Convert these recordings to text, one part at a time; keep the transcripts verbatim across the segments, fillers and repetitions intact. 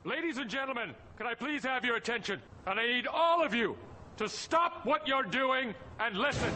Ladies and gentlemen, can I please have your attention? And I need all of you to stop what you're doing and listen.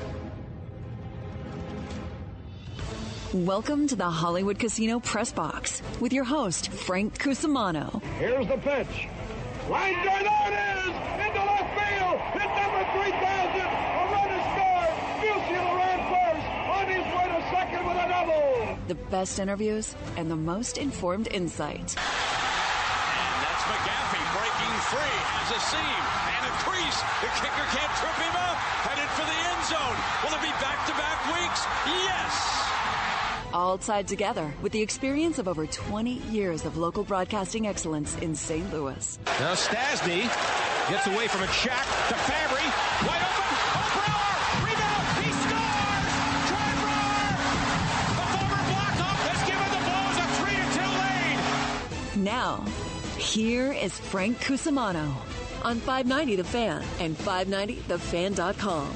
Welcome to the Hollywood Casino Press Box with your host, Frank Cusimano. Here's the pitch. Line drive, there it is! Into left field! Hit number three thousand! A run is scored! Musiala ran first! On his way to second with a double! The best interviews and the most informed insight. And that's McGaffey breaking free, has a seam and a crease. The kicker can't trip him up. Headed for the end zone. Will it be back-to-back weeks? Yes! All tied together with the experience of over twenty years of local broadcasting excellence in Saint Louis. Now Stasny gets away from it. Shaq to Fabry. Wide open. Oh, Brower. Rebound. He scores. Troy Brower. The former Blackhawk has given the Blues a three to two lead. Now, here is Frank Cusimano on five ninety The Fan and five ninety the fan dot com.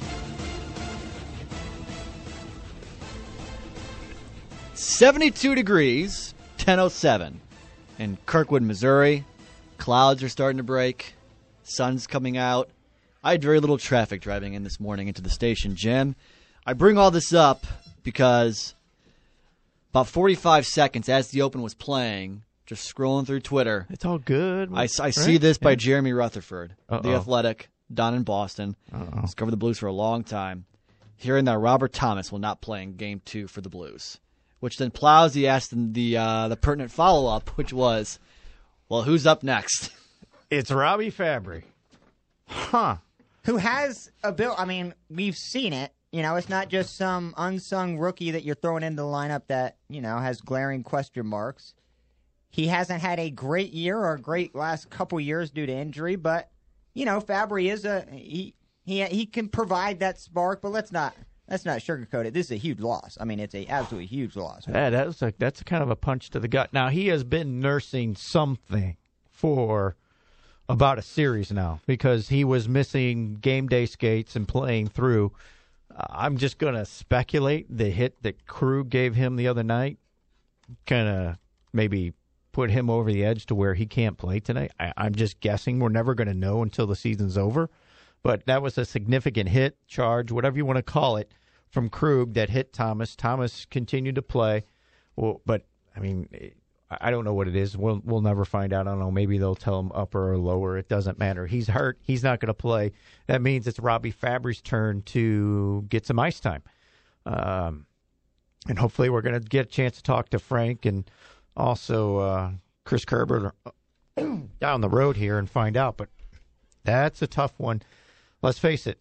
seventy-two degrees, ten oh seven in Kirkwood, Missouri. Clouds are starting to break. Sun's coming out. I had very little traffic driving in this morning into the station, Jim. I bring all this up because about forty-five seconds as the Open was playing, just scrolling through Twitter. It's all good. I, I right? see this by yeah. Jeremy Rutherford, Uh-oh. The Athletic, down in Boston. Uh-oh. He's covered the Blues for a long time. Hearing that Robert Thomas will not play in Game two for the Blues. Which then Plowsy asked the uh, the pertinent follow-up, which was, well, who's up next? It's Robbie Fabry. Huh. Who has a bill? I mean, we've seen it. You know, it's not just some unsung rookie that you're throwing into the lineup that, you know, has glaring question marks. He hasn't had a great year or a great last couple years due to injury, but, you know, Fabry is a he he he can provide that spark, but let's not Let's not sugarcoat it. This is a huge loss. I mean, it's a absolutely huge loss. Yeah, that's a, that's kind of a punch to the gut. Now, he has been nursing something for about a series now because he was missing game day skates and playing through. Uh, I'm just going to speculate the hit that Krug gave him the other night kind of maybe put him over the edge to where he can't play tonight. I, I'm just guessing. We're never going to know until the season's over. But that was a significant hit, charge, whatever you want to call it, from Krug that hit Thomas. Thomas continued to play. Well, but, I mean, I don't know what it is. We'll we'll never find out. I don't know. Maybe they'll tell him upper or lower. It doesn't matter. He's hurt. He's not going to play. That means it's Robbie Fabry's turn to get some ice time. Um, and hopefully we're going to get a chance to talk to Frank and also uh, Chris Kerber down the road here and find out. But that's a tough one. Let's face it,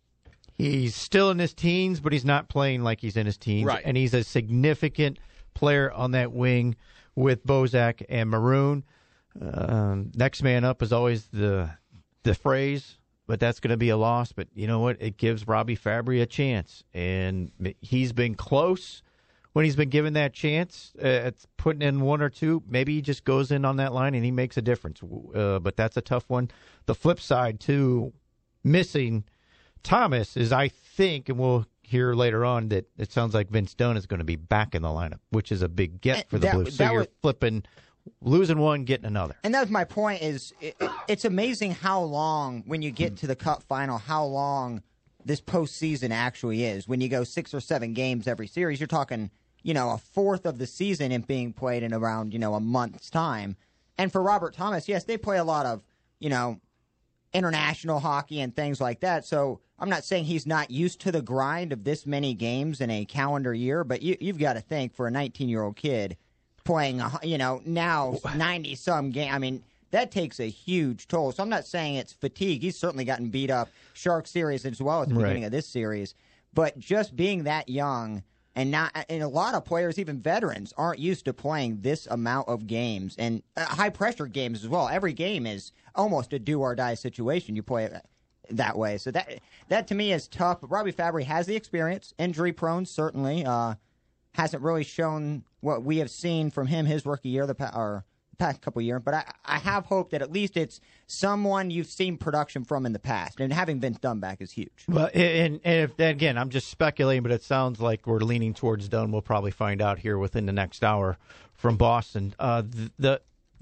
he's still in his teens, but he's not playing like he's in his teens. Right. And he's a significant player on that wing with Bozak and Maroon. Um, next man up is always the the phrase, but that's going to be a loss. But you know what? It gives Robbie Fabry a chance. And he's been close when he's been given that chance. Uh, it's putting in one or two. Maybe he just goes in on that line and he makes a difference. Uh, but that's a tough one. The flip side, too, missing Thomas is, I think, and we'll hear later on that it sounds like Vince Dunn is going to be back in the lineup, which is a big get for the that, Blues. So you're was, flipping, losing one, getting another. And that was my point is it, it's amazing how long, when you get to the Cup final, how long this postseason actually is. When you go six or seven games every series, you're talking, you know, a fourth of the season and being played in around, you know, a month's time. And for Robert Thomas, yes, they play a lot of, you know, international hockey and things like that. So I'm not saying he's not used to the grind of this many games in a calendar year, but you, you've got to think for a nineteen-year-old kid playing, you know, now ninety-some games, I mean, that takes a huge toll. So I'm not saying it's fatigue. He's certainly gotten beat up Shark series as well at the Right. beginning of this series. But just being that young and not, and a lot of players, even veterans, aren't used to playing this amount of games and uh, high-pressure games as well. Every game is almost a do-or-die situation. You play it that way. So that, that to me is tough. But Robbie Fabry has the experience, injury-prone certainly. Uh, hasn't really shown what we have seen from him his rookie year, the pa- or past couple of years. But I, I have hope that at least it's someone you've seen production from in the past. And having Vince Dunn back is huge. Well, and, and if, again, I'm just speculating, but it sounds like we're leaning towards Dunn. We'll probably find out here within the next hour from Boston. Uh, the, the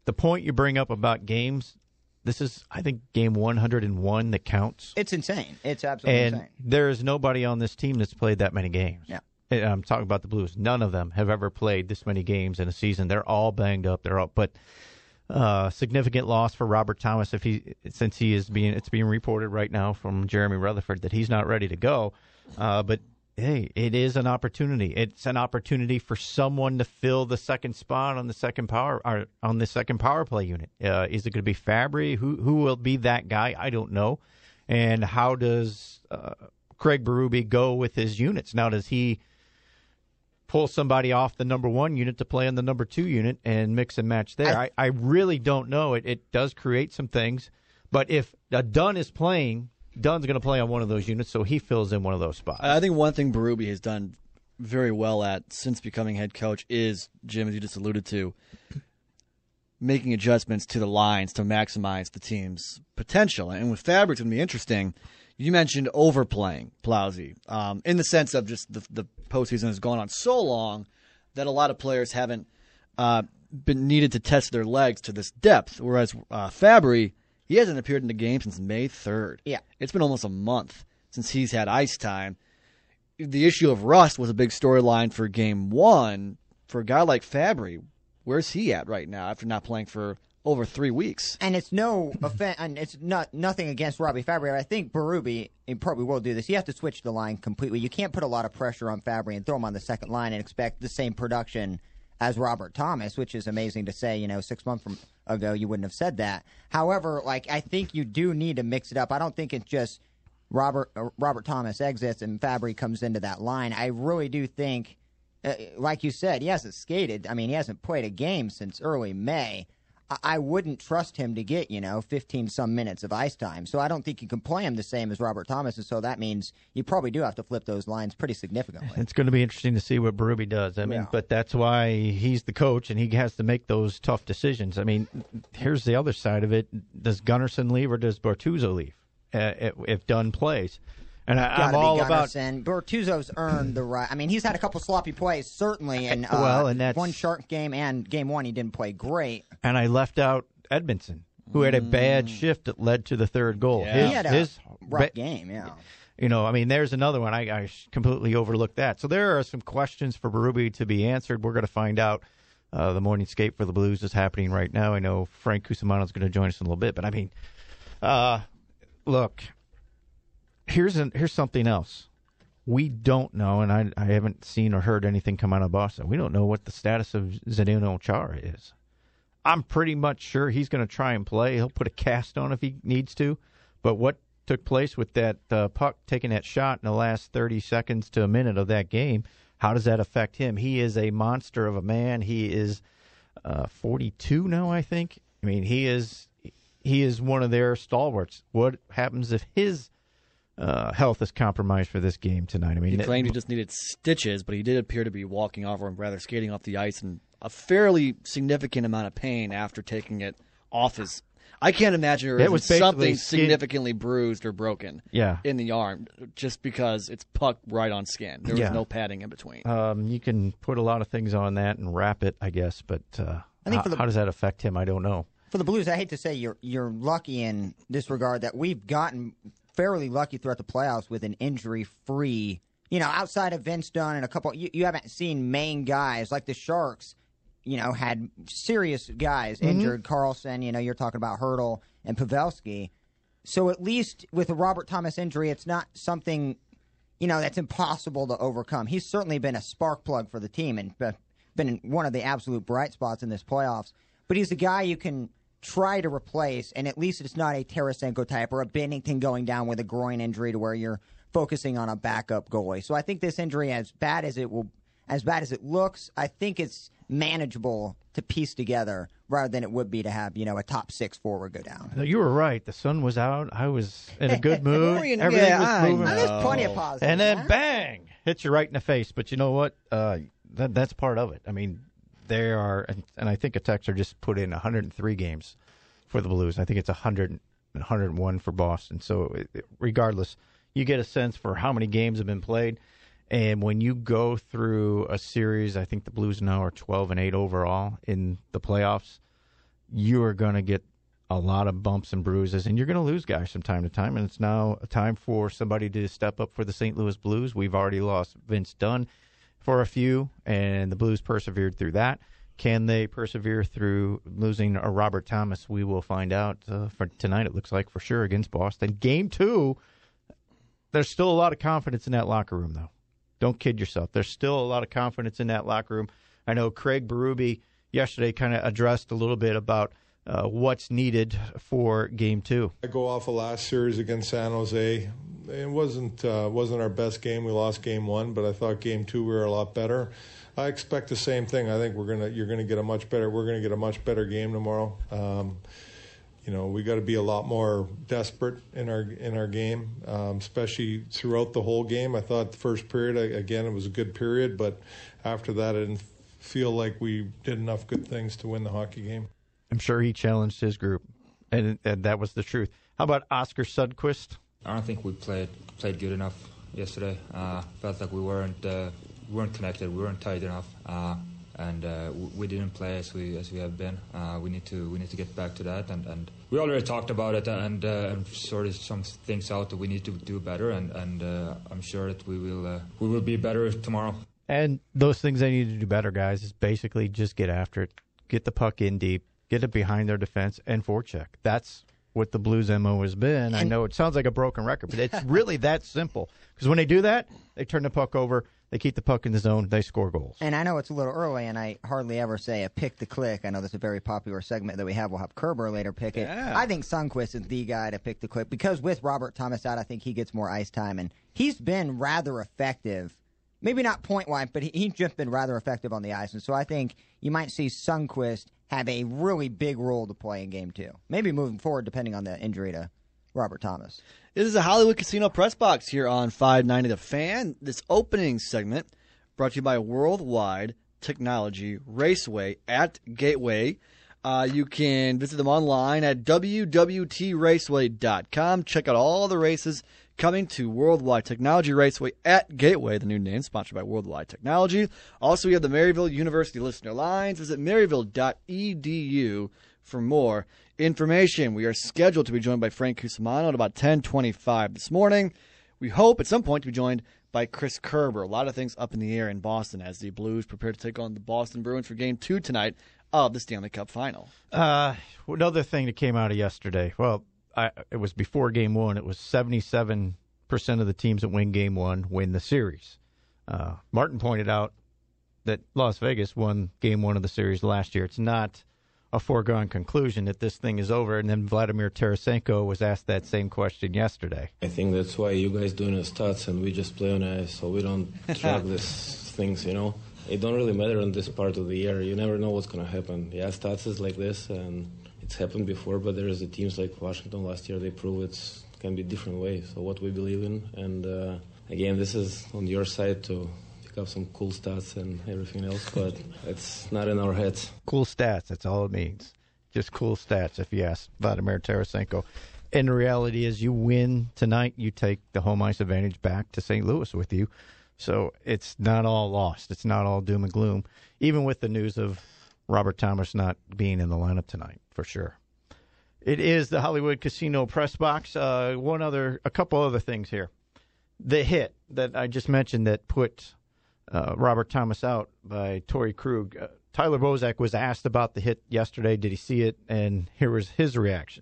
the point you bring up about games, this is, I think, game one hundred one that counts. It's insane. It's absolutely and insane. there is nobody on this team that's played that many games. Yeah. And I'm talking about the Blues. None of them have ever played this many games in a season. They're all banged up. They're all, but uh, significant loss for Robert Thomas. If he, since he is being, it's being reported right now from Jeremy Rutherford that he's not ready to go. Uh, but hey, it is an opportunity. It's an opportunity for someone to fill the second spot on the second power or on the second power play unit. Uh, is it going to be Fabry? Who who will be that guy? I don't know. And how does uh, Craig Berube go with his units now? Does he pull somebody off the number one unit to play on the number two unit and mix and match there? I, I really don't know. It it does create some things, but if uh, Dunn is playing, Dunn's going to play on one of those units, so he fills in one of those spots. I think one thing Berube has done very well at since becoming head coach is, Jim, as you just alluded to, making adjustments to the lines to maximize the team's potential. And with Fabry, it's going to be interesting. You mentioned overplaying Plowsy, um, in the sense of just the, the postseason has gone on so long that a lot of players haven't uh, been needed to test their legs to this depth, whereas uh, Fabry, he hasn't appeared in the game since May third. Yeah. It's been almost a month since he's had ice time. The issue of rust was a big storyline for game one. For a guy like Fabry, where's he at right now after not playing for over three weeks? And it's no offense, and it's not nothing against Robbie Fabry. I think Berube, he probably will do this. You have to switch the line completely. You can't put a lot of pressure on Fabry and throw him on the second line and expect the same production as Robert Thomas, which is amazing to say. You know, six months from ago, you wouldn't have said that. However, like, I think you do need to mix it up. I don't think it's just Robert uh, Robert Thomas exits and Fabry comes into that line. I really do think, uh, like you said, he hasn't skated. I mean, he hasn't played a game since early May. I, I wouldn't trust him to get, you know, fifteen-some minutes of ice time. So I don't think you can play him the same as Robert Thomas, and so that means you probably do have to flip those lines pretty significantly. It's going to be interesting to see what Berube does. I mean, Yeah. but that's why he's the coach, and he has to make those tough decisions. I mean, here's the other side of it. Does Gunnarsson leave or does Bortuzzo leave uh, if, if Dunn plays? And I, I'm Gotta all be about... Gunnarsson. Bortuzzo's earned the right. I mean, he's had a couple sloppy plays, certainly, in uh, Well, and that's- one Shark game and game one he didn't play great. And I left out Edmondson, who had a bad shift that led to the third goal. Yeah. His, He had a his rough ba- game, yeah. You know, I mean, there's another one. I, I completely overlooked that. So there are some questions for Berube to be answered. We're going to find out. Uh, the morning skate for the Blues is happening right now. I know Frank Cusimano is going to join us in a little bit. But, I mean, uh, look, here's an, here's something else. We don't know, and I, I haven't seen or heard anything come out of Boston. We don't know what the status of Zdeno Chara is. I'm pretty much sure he's going to try and play. He'll put a cast on if he needs to. But what took place with that uh, puck taking that shot in the last thirty seconds to a minute of that game, how does that affect him? He is a monster of a man. He is uh, forty-two now, I think. I mean, he is he is one of their stalwarts. What happens if his uh, health is compromised for this game tonight? I mean, He claimed he just needed stitches, but he did appear to be walking off, or rather skating off the ice in a fairly significant amount of pain after taking it off his... I can't imagine there It isn't was basically something skin- significantly bruised or broken Yeah. in the arm just because it's puck right on skin. There was Yeah. no padding in between. Um, you can put a lot of things on that and wrap it, I guess, but uh, I think how, for the- how does that affect him? I don't know. For the Blues, I hate to say you're you're lucky in this regard that we've gotten fairly lucky throughout the playoffs with an injury-free, you know, outside of Vince Dunn and a couple, you, you haven't seen main guys like the Sharks, you know, had serious guys Mm-hmm. injured. Carlson, you know, you're talking about Hurdle and Pavelski. So at least with a Robert Thomas injury, it's not something, you know, that's impossible to overcome. He's certainly been a spark plug for the team and be- been one of the absolute bright spots in this playoffs. But he's a guy you can try to replace, and at least it's not a Tarasenko type or a Bennington going down with a groin injury to where you're focusing on a backup goalie. So I think this injury, as bad as it will, as bad as it looks, I think it's manageable to piece together rather than it would be to have, you know, a top six forward go down. No, you were right. The sun was out. I was in a good mood. Yeah, Everything was I moving. know. There's plenty of positives. And then huh? bang, hits you right in the face. But you know what? Uh, that that's part of it. I mean, they are, and, and I think a texter just put in one hundred three games for the Blues. I think it's one hundred, one hundred one for Boston. So it, it- regardless, you get a sense for how many games have been played. And when you go through a series, I think the Blues now are twelve and eight overall in the playoffs. you are going to get a lot of bumps and bruises, and you're going to lose guys from time to time, and it's now a time for somebody to step up for the Saint Louis Blues. We've already lost Vince Dunn for a few, and the Blues persevered through that. Can they persevere through losing a Robert Thomas? We will find out uh, for tonight, it looks like, for sure, against Boston. Game two, there's still a lot of confidence in that locker room, though. Don't kid yourself. There's still a lot of confidence in that locker room. I know Craig Berube yesterday kind of addressed a little bit about Uh, what's needed for game two. I go off of last series against San Jose. It wasn't uh, wasn't our best game. We lost game one, but I thought game two we were a lot better. I expect the same thing. I think we're gonna you're gonna get a much better we're gonna get a much better game tomorrow. Um, you know, we got to be a lot more desperate in our in our game, um, especially throughout the whole game. I thought the first period again it was a good period, but after that I didn't feel like we did enough good things to win the hockey game. I'm sure he challenged his group, and, and that was the truth. How about Oscar Sundqvist? I don't think we played played good enough yesterday. Uh, felt like we weren't uh, we weren't connected, we weren't tight enough, uh, and uh, we didn't play as we as we have been. Uh, we need to we need to get back to that, and, and we already talked about it and, uh, and sorted some things out that we need to do better, and and uh, I'm sure that we will uh, we will be better tomorrow. And those things they need to do better, guys, is basically just get after it, get the puck in deep, get it behind their defense, and forecheck. That's what the Blues' M O has been. I know it sounds like a broken record, but it's really that simple. Because when they do that, they turn the puck over, they keep the puck in the zone, they score goals. And I know it's a little early, and I hardly ever say a pick the click. I know that's a very popular segment that we have. We'll have Kerber later pick it. Yeah. I think Sundqvist is the guy to pick the click because with Robert Thomas out, I think he gets more ice time, and he's been rather effective. Maybe not point-wise, but he, he's just been rather effective on the ice. And so I think you might see Sundqvist have a really big role to play in game two. Maybe moving forward, depending on the injury to Robert Thomas. This is a Hollywood Casino Press Box here on five ninety The Fan. This opening segment brought to you by Worldwide Technology Raceway at Gateway. Uh, you can visit them online at w w t raceway dot com. Check out all the races coming to Worldwide Technology Raceway at Gateway, the new name, sponsored by Worldwide Technology. Also, we have the Maryville University listener lines. Visit maryville dot e d u for more information. We are scheduled to be joined by Frank Cusimano at about ten twenty-five this morning. We hope at some point to be joined by Chris Kerber. A lot of things up in the air in Boston as the Blues prepare to take on the Boston Bruins for Game two tonight of the Stanley Cup Final. Uh, another thing that came out of yesterday, well, I, it was before Game one. It was seventy-seven percent of the teams that win Game one win the series. Uh, Martin pointed out that Las Vegas won Game one of the series last year. It's not a foregone conclusion that this thing is over. And then Vladimir Tarasenko was asked that same question yesterday. I think that's why you guys doing the stats and we just play on ice, so we don't track these things, you know. It don't really matter on this part of the year. You never know what's going to happen. Yeah, stats is like this, and it's happened before, but there is the teams like Washington last year, they prove it can be different ways. So what we believe in, and uh, again, this is on your side to pick up some cool stats and everything else, but it's not in our heads. Cool stats, that's all it means. Just cool stats, if you ask Vladimir Tarasenko. And the reality is you win tonight, you take the home ice advantage back to Saint Louis with you. So it's not all lost. It's not all doom and gloom, even with the news of Robert Thomas not being in the lineup tonight, for sure. It is the Hollywood Casino Press Box. Uh, one other, a couple other things here. The hit that I just mentioned that put uh, Robert Thomas out by Torrey Krug. Uh, Tyler Bozak was asked about the hit yesterday. Did he see it? And here was his reaction.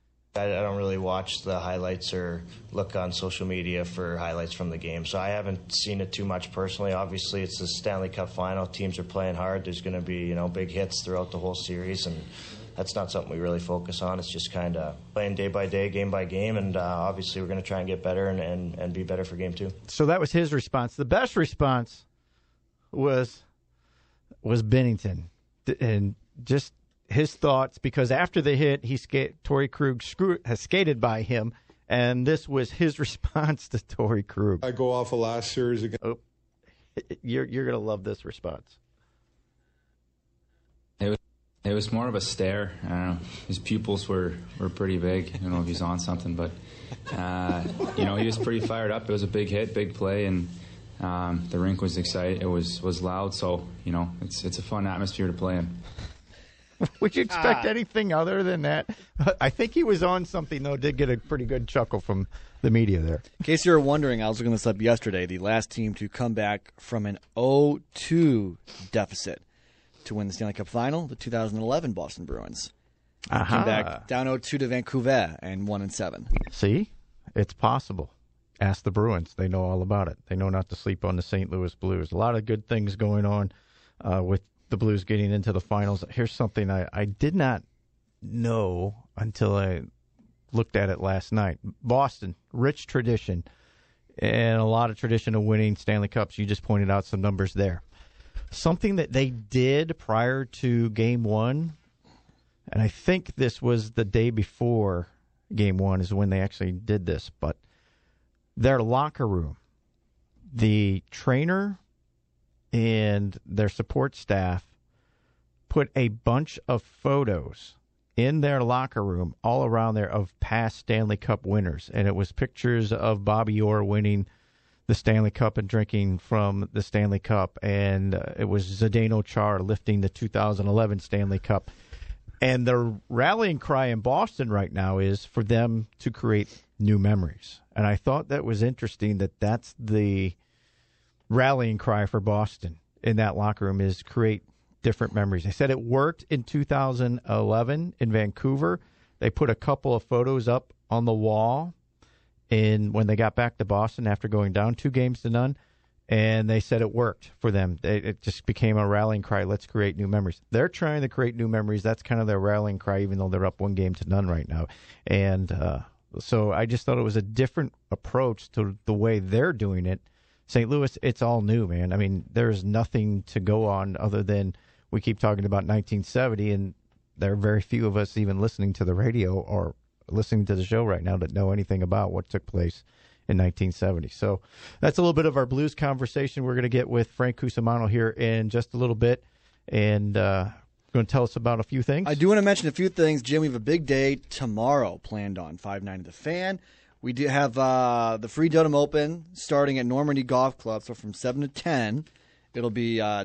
I don't really watch the highlights or look on social media for highlights from the game, so I haven't seen it too much personally. Obviously, it's the Stanley Cup Final. Teams are playing hard. There's going to be, you know, big hits throughout the whole series, and that's not something we really focus on. It's just kind of playing day by day, game by game, and uh, obviously we're going to try and get better and, and, and be better for game two. So that was his response. The best response was was Binnington, and just his thoughts, because after the hit, he skate, Torrey Krug screw, has skated by him, and this was his response to Torrey Krug. I go off of last series again. Oh, you're you're gonna love this response. It was it was more of a stare. I don't know. His pupils were, were pretty big. I don't know if he's on something, but uh, you know, he was pretty fired up. It was a big hit, big play, and um, the rink was excited. It was was loud, so you know, it's it's a fun atmosphere to play in. Would you expect Ah. anything other than that? I think he was on something, though. Did get a pretty good chuckle from the media there. In case you were wondering, I was looking this up yesterday. The last team to come back from an oh two deficit to win the Stanley Cup Final, the two thousand eleven Boston Bruins. They Aha. Came back down oh two to Vancouver and one and seven. See? It's possible. Ask the Bruins. They know all about it. They know not to sleep on the Saint Louis Blues. A lot of good things going on uh, with the Blues getting into the finals. Here's something I, I did not know until I looked at it last night. Boston, rich tradition, and a lot of tradition of winning Stanley Cups. You just pointed out some numbers there. Something that they did prior to Game One, and I think this was the day before Game One is when they actually did this, but their locker room, the trainer and their support staff put a bunch of photos in their locker room all around there of past Stanley Cup winners. And it was pictures of Bobby Orr winning the Stanley Cup and drinking from the Stanley Cup. And uh, it was Zdeno Chara lifting the two thousand eleven Stanley Cup. And the rallying cry in Boston right now is for them to create new memories. And I thought that was interesting that that's the rallying cry for Boston in that locker room is create different memories. They said it worked in two thousand eleven in Vancouver. They put a couple of photos up on the wall in when they got back to Boston after going down two games to none. And they said it worked for them. It, it just became a rallying cry. Let's create new memories. They're trying to create new memories. That's kind of their rallying cry, even though they're up one game to none right now. And uh, so I just thought it was a different approach to the way they're doing it. Saint Louis, it's all new, man. I mean, there's nothing to go on other than we keep talking about nineteen seventy, and there are very few of us even listening to the radio or listening to the show right now that know anything about what took place in nineteen seventy. So that's a little bit of our Blues conversation. We're going to get with Frank Cusimano here in just a little bit, and uh, going to tell us about a few things. I do want to mention a few things, Jim. We have a big day tomorrow planned on five ninety The Fan. We do have uh, the Free Dotem Open starting at Normandy Golf Club, so from seven to ten. It'll be uh,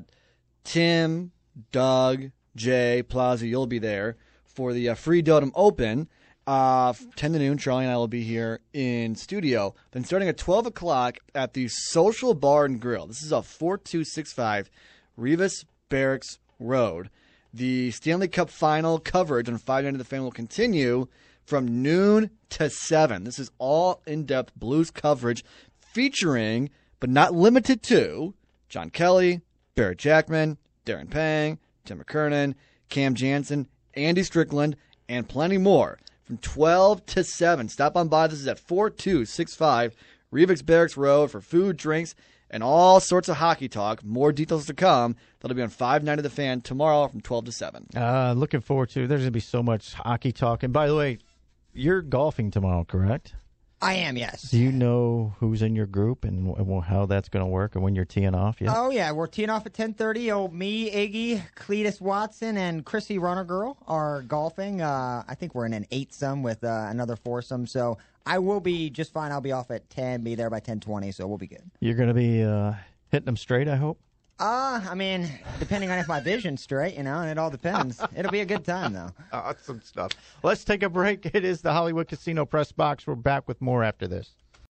Tim, Doug, Jay, Plaza, you'll be there for the uh, Free Dotem Open. Uh, ten to noon, Charlie and I will be here in studio. Then starting at twelve o'clock at the Social Bar and Grill. This is a four two six five Revis Barracks Road. The Stanley Cup Final coverage on five ninety The Fan will continue from noon to seven. This is all in-depth Blues coverage featuring, but not limited to, John Kelly, Barrett Jackman, Darren Pang, Tim McKernan, Cam Jansen, Andy Strickland, and plenty more. From twelve to seven. Stop on by. This is at four two six five Revis Barracks Road for food, drinks, and all sorts of hockey talk. More details to come. That'll be on five ninety The Fan tomorrow from twelve to seven. Uh, looking forward to it. There's going to be so much hockey talk. And by the way, you're golfing tomorrow, correct? I am, yes. Do you know who's in your group and w- how that's going to work and when you're teeing off yet? Oh, yeah. We're teeing off at ten thirty. Oh, me, Iggy, Cletus Watson, and Chrissy Runner Girl are golfing. Uh, I think we're in an eight-some with uh, another foursome. So I will be just fine. I'll be off at ten, be there by ten twenty, so we'll be good. You're going to be uh, hitting them straight, I hope? Uh, I mean, depending on if my vision's straight, you know, and it all depends. It'll be a good time, though. Awesome stuff. Let's take a break. It is the Hollywood Casino Press Box. We're back with more after this.